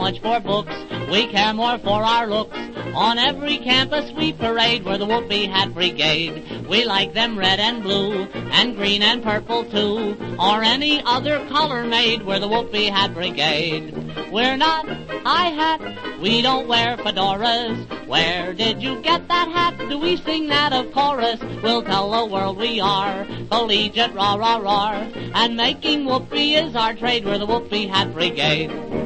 much for books, we care more for our looks. On every campus we parade, we're the Whoopee Hat Brigade. We like them red and blue, and green and purple too, or any other color made, we're the Whoopee Hat Brigade. We're not high hat, we don't wear fedoras. Where did you get that hat? Do we sing that of chorus? We'll tell the world we are collegiate, rah, rah, rah. And making whoopee is our trade, we're the Whoopee Hat Brigade.